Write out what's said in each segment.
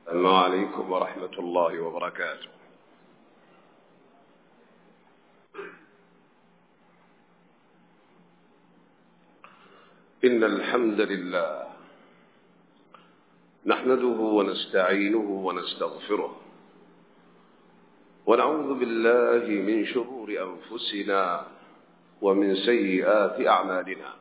السلام عليكم ورحمة الله وبركاته. إن الحمد لله نحمده ونستعينه ونستغفره ونعوذ بالله من شرور أنفسنا ومن سيئات أعمالنا.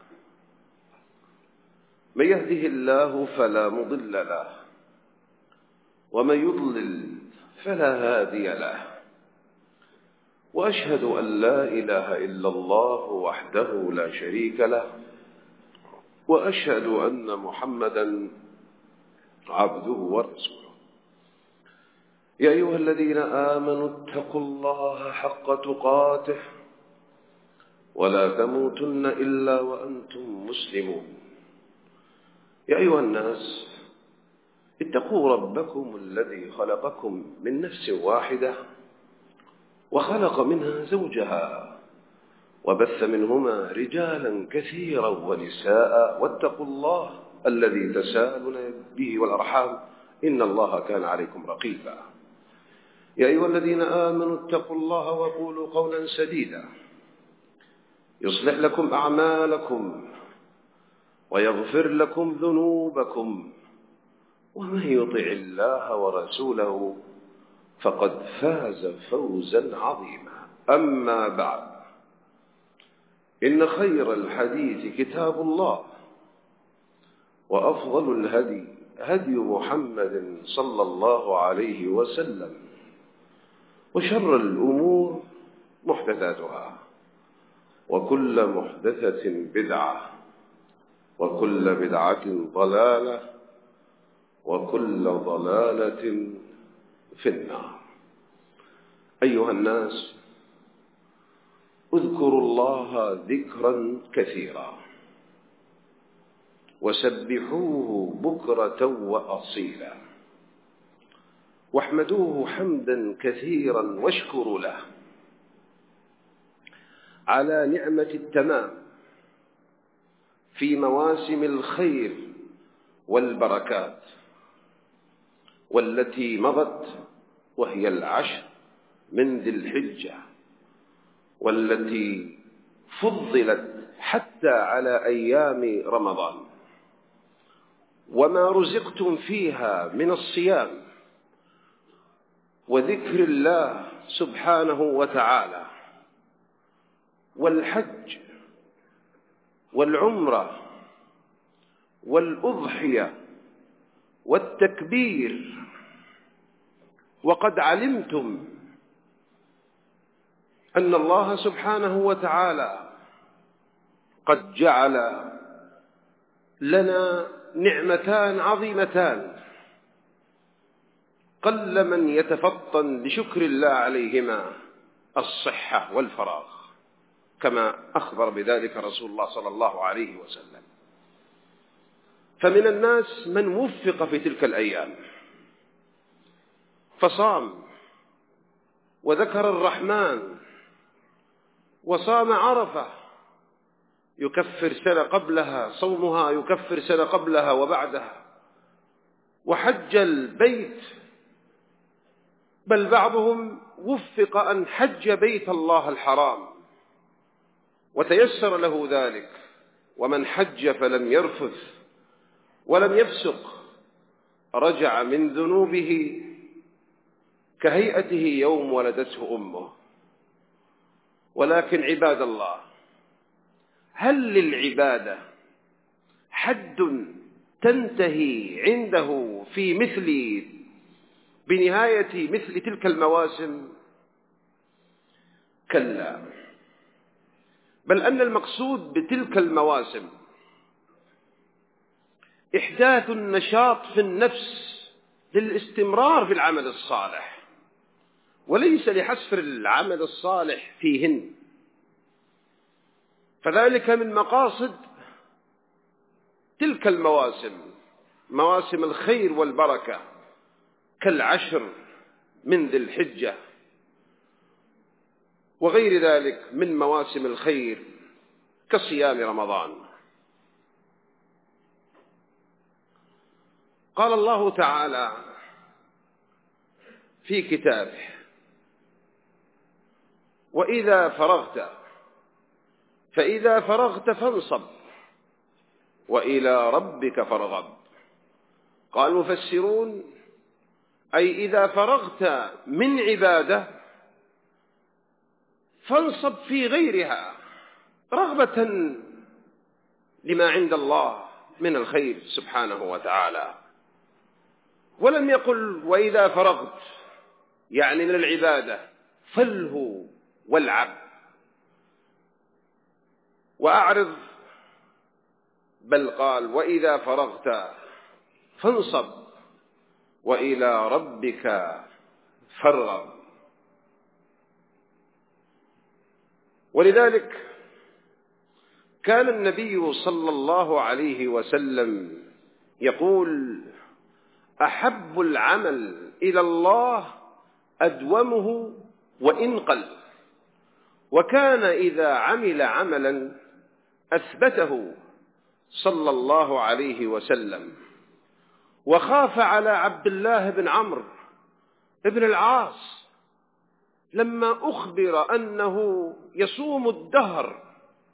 من يهده الله فلا مضل له ومن يضلل فلا هادي له، وأشهد أن لا إله إلا الله وحده لا شريك له، وأشهد أن محمدا عبده ورسوله. يا أيها الذين آمنوا اتقوا الله حق تقاته ولا تموتن إلا وأنتم مسلمون. يا أيها الناس اتقوا ربكم الذي خلقكم من نفس واحدة وخلق منها زوجها وبث منهما رجالا كثيرا ونساء، واتقوا الله الذي تساءلون به والأرحام إن الله كان عليكم رقيبا. يا أيها الذين آمنوا اتقوا الله وقولوا قولا سديدا يصلح لكم أعمالكم ويغفر لكم ذنوبكم، ومن يطع الله ورسوله فقد فاز فوزا عظيما. أما بعد، إن خير الحديث كتاب الله، وأفضل الهدي هدي محمد صلى الله عليه وسلم، وشر الأمور محدثاتها، وكل محدثة بدعة، وكل بدعة ضلالة، وكل ضلالة في النار. أيها الناس، اذكروا الله ذكرا كثيرا وسبحوه بكرة وأصيلا، واحمدوه حمدا كثيرا واشكروا له على نعمة التمام في مواسم الخير والبركات والتي مضت، وهي العشر من ذي الحجة، والتي فضلت حتى على أيام رمضان. وما رزقتم فيها من الصيام وذكر الله سبحانه وتعالى والحج والعمرة والأضحية والتكبير، وقد علمتم أن الله سبحانه وتعالى قد جعل لنا نعمتان عظيمتان قل من يتفطن لشكر الله عليهما: الصحة والفراغ، كما أخبر بذلك رسول الله صلى الله عليه وسلم. فمن الناس من وفق في تلك الأيام فصام وذكر الرحمن وصام عرفة، يكفر سنة قبلها، صومها يكفر سنة قبلها وبعدها، وحج البيت، بل بعضهم وفق أن حج بيت الله الحرام وتيسر له ذلك. ومن حج فلم يرفث ولم يفسق رجع من ذنوبه كهيئته يوم ولدته أمه. ولكن عباد الله، هل للعبادة حد تنتهي عنده في بنهاية مثل تلك المواسم؟ كلا، بل أن المقصود بتلك المواسم إحداث النشاط في النفس للاستمرار في العمل الصالح، وليس لحصر العمل الصالح فيهن. فذلك من مقاصد تلك المواسم، مواسم الخير والبركة، كالعشر من ذي الحجة وغير ذلك من مواسم الخير كصيام رمضان. قال الله تعالى: في كتابه: فإذا فرغت فانصب وإلى ربك فارغب. قال المفسرون: أي إذا فرغت من عبادة فانصب في غيرها رغبة لما عند الله من الخير سبحانه وتعالى. ولم يقل وإذا فرغت يعني من العبادة فله والعب وأعرض، بل قال وإذا فرغت فانصب وإلى ربك فارغب. ولذلك كان النبي صلى الله عليه وسلم يقول: أحب العمل إلى الله أدومه وإن قل. وكان إذا عمل عملا أثبته صلى الله عليه وسلم. وخاف على عبد الله بن عمرو بن العاص لما أخبر أنه يصوم الدهر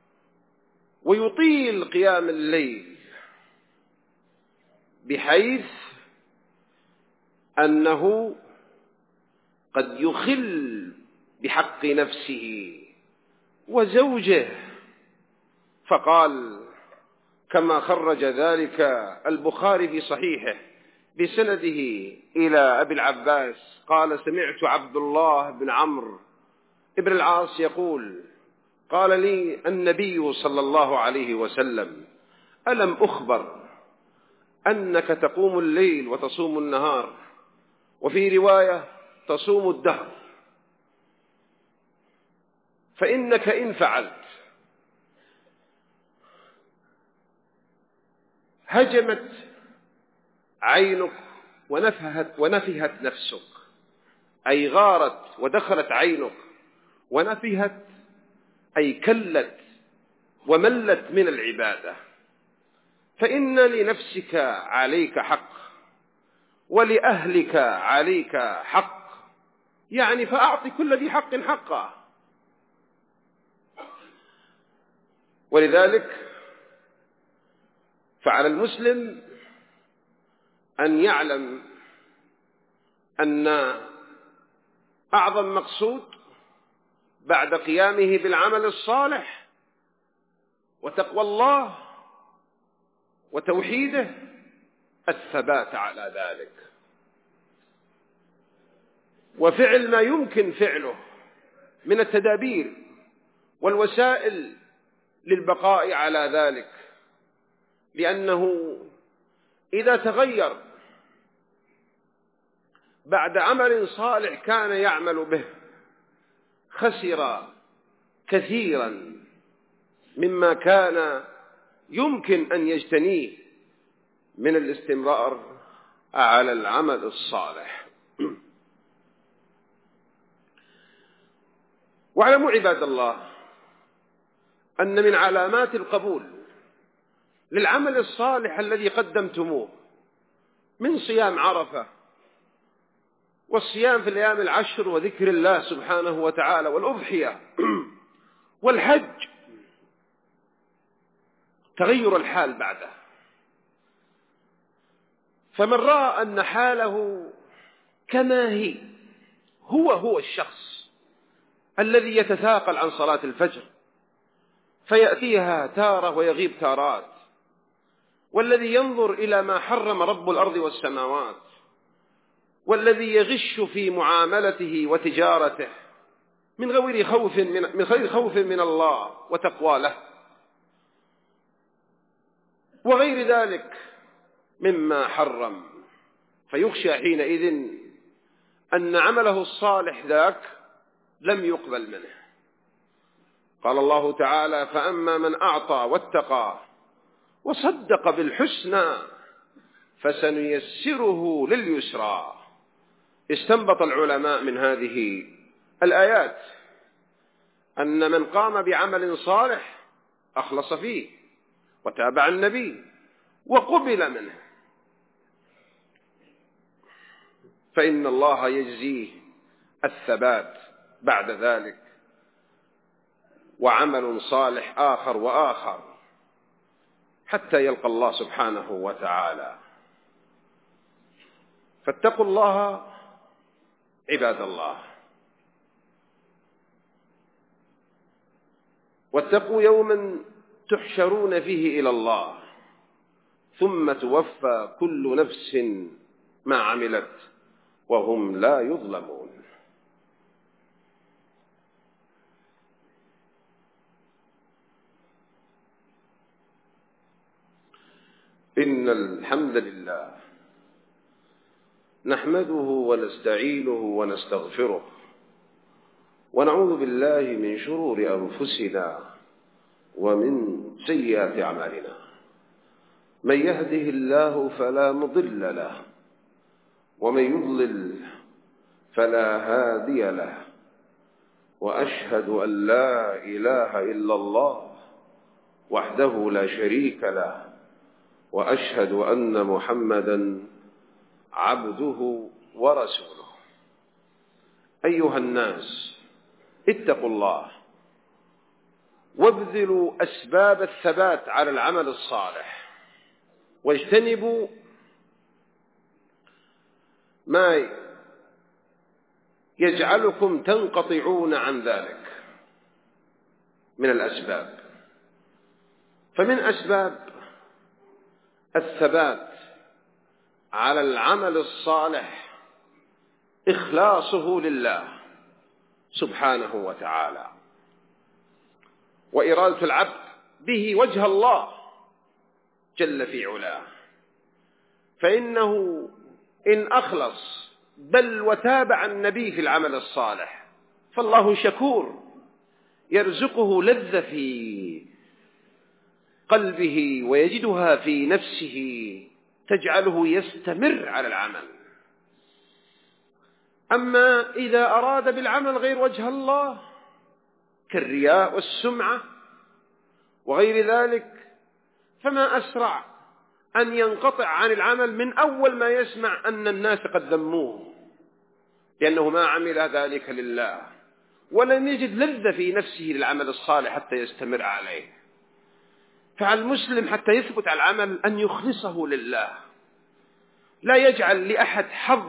ويطيل قيام الليل، بحيث أنه قد يخل بحق نفسه وزوجه، فقال كما خرج ذلك البخاري في صحيحه بسنده إلى أبي العباس قال: سمعت عبد الله بن عمرو بن العاص يقول: قال لي النبي صلى الله عليه وسلم: ألم أخبر أنك تقوم الليل وتصوم النهار، وفي رواية تصوم الدهر، فإنك إن فعلت هجمت عينك ونفهت نفسك، أي غارت ودخلت عينك، ونفهت أي كلت وملت من العبادة، فإن لنفسك عليك حق ولأهلك عليك حق، يعني فأعط كل ذي حق حقه. ولذلك فعلى المسلم أن يعلم أن أعظم مقصود بعد قيامه بالعمل الصالح وتقوى الله وتوحيده الثبات على ذلك، وفعل ما يمكن فعله من التدابير والوسائل للبقاء على ذلك، لأنه إذا تغير بعد عمل صالح كان يعمل به خسر كثيرا مما كان يمكن أن يجتنيه من الاستمرار على العمل الصالح. واعلموا عباد الله أن من علامات القبول للعمل الصالح الذي قدمتموه من صيام عرفة والصيام في الأيام العشر وذكر الله سبحانه وتعالى والأضحية والحج تغير الحال بعده. فمن رأى أن حاله كما هي هو الشخص الذي يتثاقل عن صلاة الفجر فيأتيها تارة ويغيب تارات، والذي ينظر إلى ما حرم رب الأرض والسماوات، والذي يغش في معاملته وتجارته من غير خوف من الله وتقوى له، وغير ذلك مما حرم، فيخشى حينئذ أن عمله الصالح ذاك لم يقبل منه. قال الله تعالى: فأما من أعطى واتقى وصدق بالحسنى فسنيسره لليسرى. استنبط العلماء من هذه الآيات أن من قام بعمل صالح أخلص فيه وتابع النبي وقبل منه، فإن الله يجزيه الثبات بعد ذلك وعمل صالح آخر وآخر حتى يلقى الله سبحانه وتعالى. فاتقوا الله عباد الله، واتقوا يوما تحشرون فيه إلى الله ثم توفى كل نفس ما عملت وهم لا يظلمون. إن الحمد لله نحمده ونستعينه ونستغفره ونعوذ بالله من شرور أنفسنا ومن سيئات أعمالنا. من يهده الله فلا مضل له ومن يضلل فلا هادي له، وأشهد أن لا إله إلا الله وحده لا شريك له، وأشهد أن محمدا عبده ورسوله. أيها الناس اتقوا الله وابذلوا أسباب الثبات على العمل الصالح، واجتنبوا ما يجعلكم تنقطعون عن ذلك من الأسباب. فمن أسباب الثبات على العمل الصالح إخلاصه لله سبحانه وتعالى، وإرادة العبد به وجه الله جل في علاه. فإنه إن أخلص بل وتابع النبي في العمل الصالح فالله شكور، يرزقه لذة في قلبه ويجدها في نفسه تجعله يستمر على العمل. أما إذا أراد بالعمل غير وجه الله كالرياء والسمعة وغير ذلك فما أسرع أن ينقطع عن العمل من أول ما يسمع أن الناس قد ذموه، لأنه ما عمل ذلك لله ولم يجد لذة في نفسه للعمل الصالح حتى يستمر عليه. فعلى المسلم حتى يثبت على العمل أن يخلصه لله، لا يجعل لأحد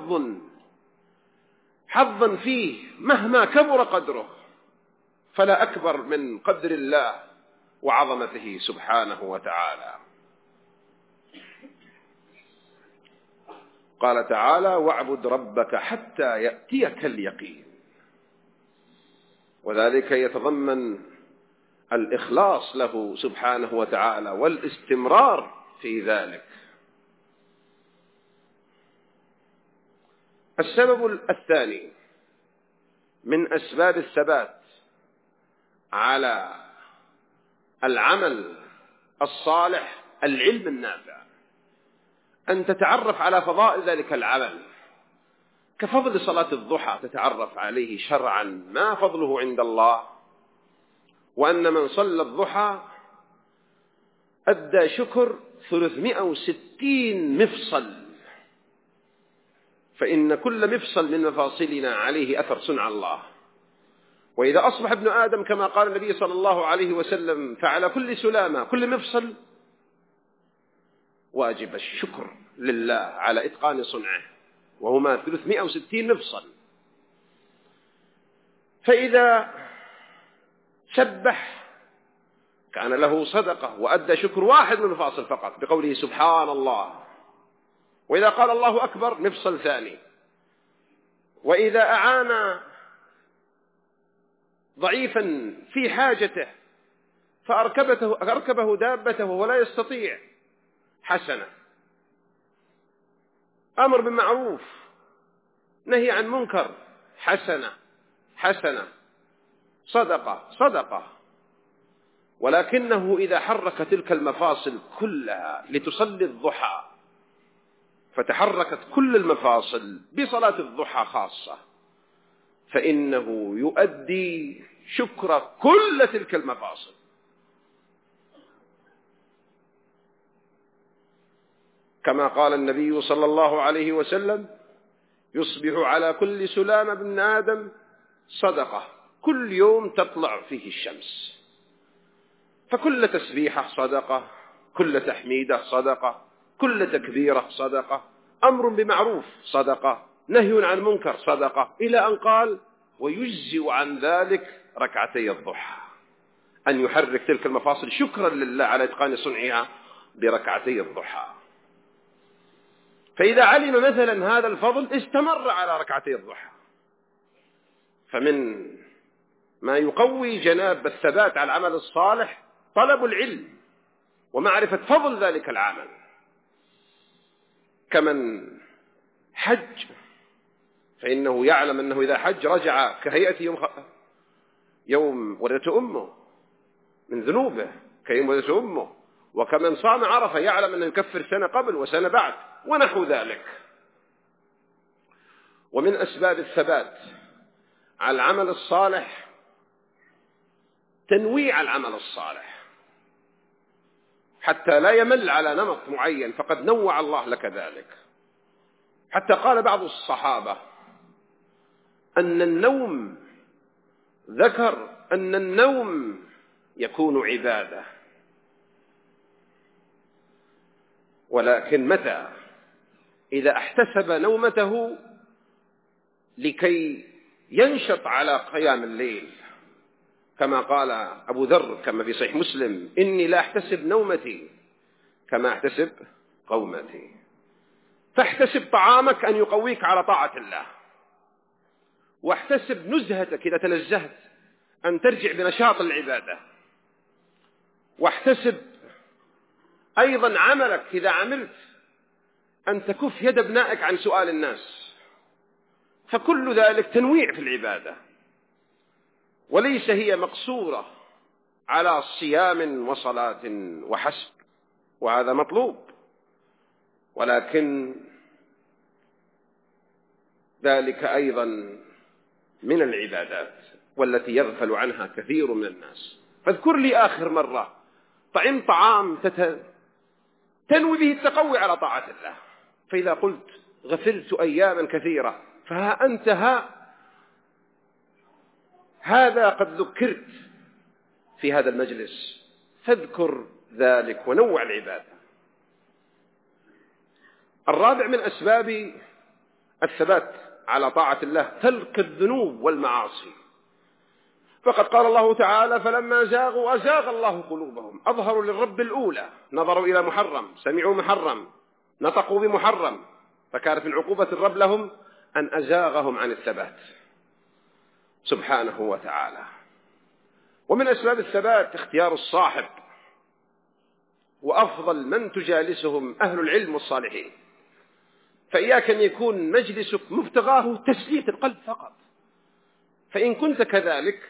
حظا فيه مهما كبر قدره، فلا أكبر من قدر الله وعظمته سبحانه وتعالى. قال تعالى: واعبد ربك حتى يأتيك اليقين، وذلك يتضمن الإخلاص له سبحانه وتعالى والاستمرار في ذلك. السبب الثاني من أسباب الثبات على العمل الصالح العلم النافع، أن تتعرف على فضائل ذلك العمل، كفضل صلاة الضحى تتعرف عليه شرعا ما فضله عند الله، وأن من صلى الضحى أدى شكر 360 مفصل، فإن كل مفصل من مفاصلنا عليه أثر صنع الله. وإذا أصبح ابن آدم كما قال النبي صلى الله عليه وسلم فعلى كل سلامة كل مفصل واجب الشكر لله على إتقان صنعه، وهما 360 مفصل. فإذا سبح كان له صدقة وأدى شكر واحد من المفاصل فقط بقوله سبحان الله. وإذا قال الله أكبر مفصل ثاني. وإذا أعان ضعيفا في حاجته فأركبه دابته ولا يستطيع حسنة. أمر بالمعروف نهي عن منكر حسنة صدقة. ولكنه إذا حرك تلك المفاصل كلها لتصلي الضحى فتحركت كل المفاصل بصلاة الضحى خاصة، فإنه يؤدي شكر كل تلك المفاصل. كما قال النبي صلى الله عليه وسلم: يصبح على كل سلامة ابن آدم صدقة، كل يوم تطلع فيه الشمس، فكل تسبيحة صدقة، كل تحميدة صدقة، كل تكبيرة صدقة، أمر بمعروف صدقة، نهي عن منكر صدقة، إلى أن قال ويجزئ عن ذلك ركعتي الضحى، أن يحرك تلك المفاصل شكرا لله على إتقان صنعها بركعتي الضحى. فإذا علم مثلا هذا الفضل استمر على ركعتي الضحى. فمن ما يقوي جناب الثبات على العمل الصالح طلب العلم ومعرفة فضل ذلك العمل. كمن حج فإنه يعلم أنه إذا حج رجع كهيئة يوم ولدته أمه من ذنوبه كيوم ولدته أمه، وكمن صام عرفة يعلم أنه يكفر سنة قبل وسنة بعد ونحو ذلك. ومن أسباب الثبات على العمل الصالح تنويع العمل الصالح حتى لا يمل على نمط معين، فقد نوع الله لك ذلك. حتى قال بعض الصحابة أن النوم، ذكر أن النوم يكون عبادة، ولكن متى؟ إذا احتسب نومته لكي ينشط على قيام الليل، كما قال أبو ذر كما في صحيح مسلم: إني لا أحتسب نومتي كما أحتسب قومتي. فاحتسب طعامك أن يقويك على طاعة الله، واحتسب نزهتك إذا تنزهت أن ترجع بنشاط العبادة، واحتسب أيضا عملك إذا عملت أن تكف يد ابنائك عن سؤال الناس. فكل ذلك تنويع في العبادة، وليس هي مقصورة على صيام وصلاة وحسب، وهذا مطلوب، ولكن ذلك أيضا من العبادات والتي يغفل عنها كثير من الناس. فاذكر لي آخر مرة طعم طعام تنوي به التقوي على طاعة الله، فإذا قلت غفلت أياما كثيرة فها أنت هذا قد ذكرت في هذا المجلس، فاذكر ذلك ونوع العبادة. الرابع من أسباب الثبات على طاعة الله ترك الذنوب والمعاصي، فقد قال الله تعالى: فلما زاغوا أزاغ الله قلوبهم، أظهروا للرب الأولى، نظروا إلى محرم، سمعوا محرم، نطقوا بمحرم، فكانت من عقوبة الرب لهم أن أزاغهم عن الثبات سبحانه وتعالى. ومن أسباب الثبات اختيار الصاحب، وأفضل من تجالسهم أهل العلم والصالحين. فإياك أن يكون مجلسك مبتغاه تسلية القلب فقط، فإن كنت كذلك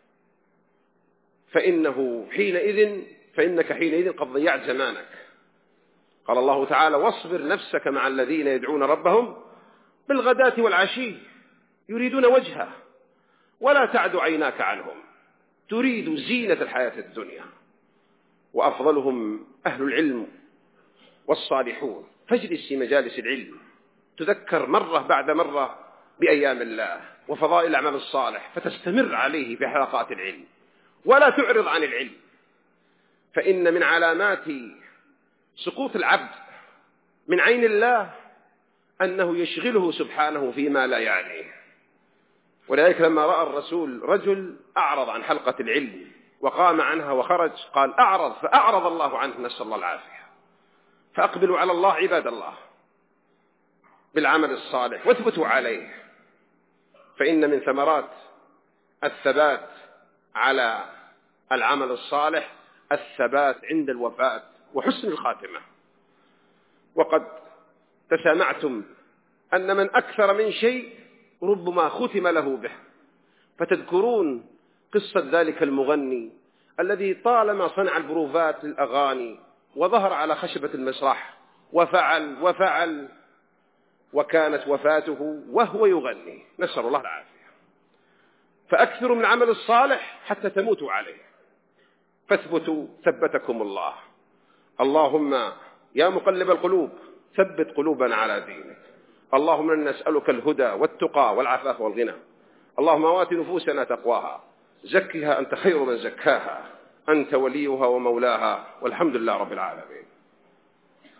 فإنك حينئذ قد ضيعت زمانك. قال الله تعالى: واصبر نفسك مع الذين يدعون ربهم بالغداة والعشي يريدون وجهه ولا تعد عيناك عنهم تريد زينة الحياة الدنيا. وأفضلهم أهل العلم والصالحون. فاجلس في مجالس العلم، تذكر مرة بعد مرة بأيام الله وفضائل الأعمال الصالح، فتستمر عليه في حلقات العلم ولا تعرض عن العلم. فإن من علامات سقوط العبد من عين الله أنه يشغله سبحانه فيما لا يعنيه. ولذلك لما رأى الرسول رجل أعرض عن حلقة العلم وقام عنها وخرج، قال: أعرض، فأعرض الله عنه، نسأل الله العافية. فأقبلوا على الله عباد الله بالعمل الصالح واثبتوا عليه، فإن من ثمرات الثبات على العمل الصالح الثبات عند الوفاة وحسن الخاتمة. وقد تسامعتم أن من أكثر من شيء ربما ختم له به، فتذكرون قصة ذلك المغني الذي طالما صنع البروفات للأغاني وظهر على خشبة المسرح وفعل وكانت وفاته وهو يغني، نسأل الله العافية. فأكثروا من عمل الصالح حتى تموتوا عليه، فاثبتوا ثبتكم الله. اللهم يا مقلب القلوب ثبت قلوبنا على دينك. اللهم إنا نسألك الهدى والتقى والعفاف والغنى. اللهم آت نفوسنا تقواها، زكها أنت خير من زكاها، أنت وليها ومولاها، والحمد لله رب العالمين.